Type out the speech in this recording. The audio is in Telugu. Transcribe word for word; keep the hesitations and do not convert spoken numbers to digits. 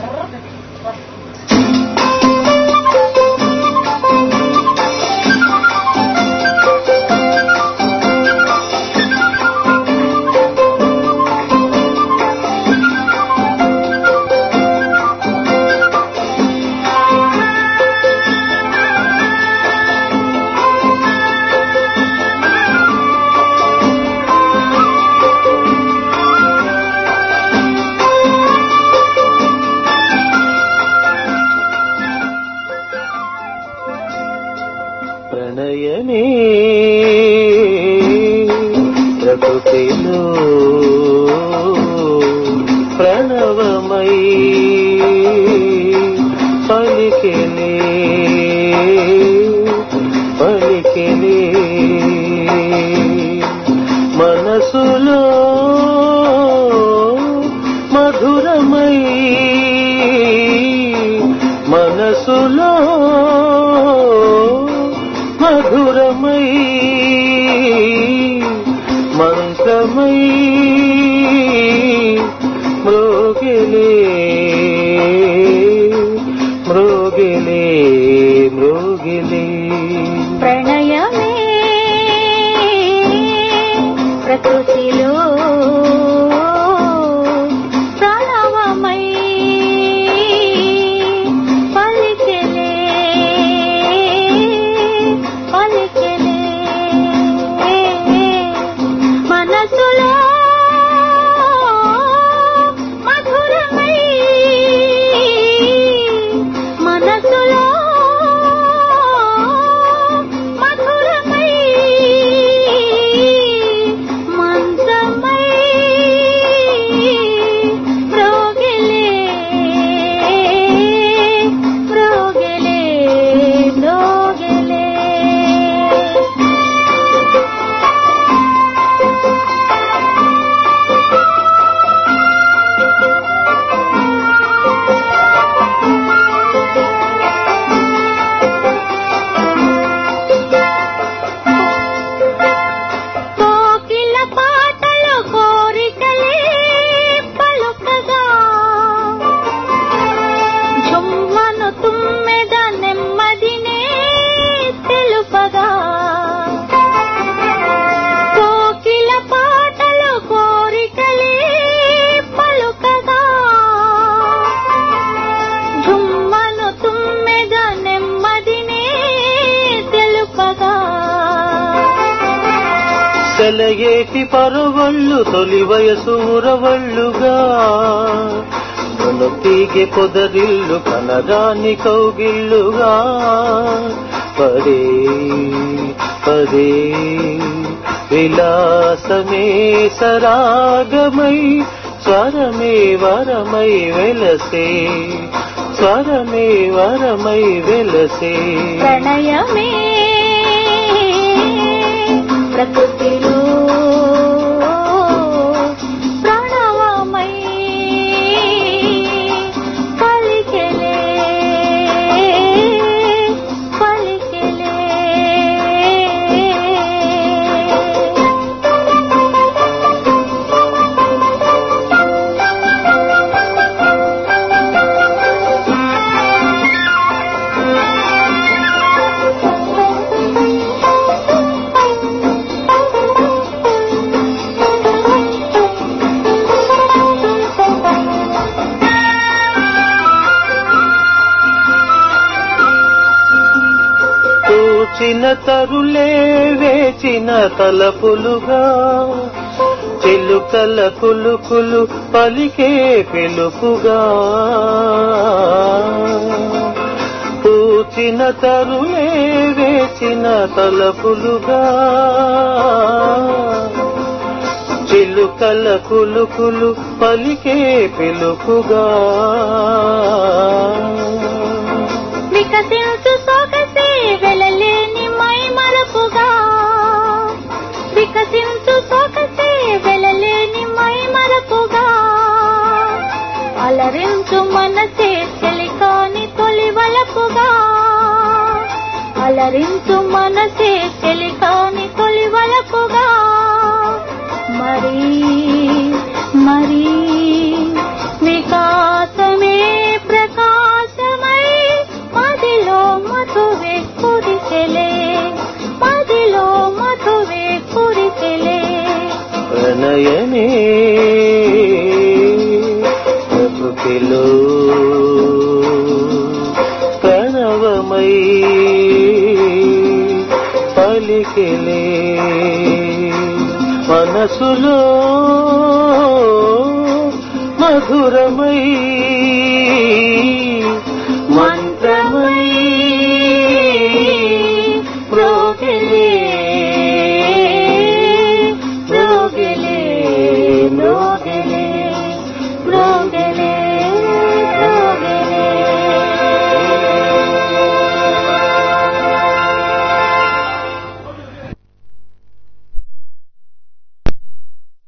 ప్రణయమే ప్రకృతిలో ప్రణవమై పలికెలే పలికెలే మనసులో మధురమై మనసులో మధురమై మంత్రమై మ్రోగిలే మ్రోగిలే మ్రోగిలే ప్రణయమే ప్రకృతిలో ప్రణవమై పలికెలే పలికెలే మనసులో మధురమై మనసులో మధురమై మంత్రమై మ్రోగిలే మ్రోగిలే మ్రోగిలే కోకిల పాటలు కోరికలే పలుకగా జుమ్మను తుమ్మెద నెమ్మదినే తెలుపగా కోకిల పాటలు కోరికలే పలుకగా జుమ్మను తుమ్మెద నెమ్మదినే తెలుపగా సెలయేటి పరవళ్ళు తొలి వయసు ఉరవళ్ళుగా తీగె పొదరిల్లు కనరాని కౌగిళ్ళుగా పదే పదే విలాసమే సరాగమై స్వరమే వరమై వెలసే స్వరమే వరమై వెలసే ప్రణయమే ప్రకృతిలో ప్రణవమై పలికెలే పలికెలే కూచిన తరులే వేచిన తలపులుగా చిలుకల కులుకులు పలికే పిలుపుగా పూచిన తరులే వేచిన తలపులుగా చిలుకల కులుకులు పలికే పిలుపుగా వికసించు సొగసే వెలలేని మై మరపుగా వికసించు సొగసే వెలలేని మై మరపుగా అలరించు మనసే చెలికాని తొలి వలపుగా అలరించు మనసే చెలికాని తొలి వలపుగా మరి మరి వికాసమే గుండెలో ప్రణవమై పలికెలే మనసులో మధురమై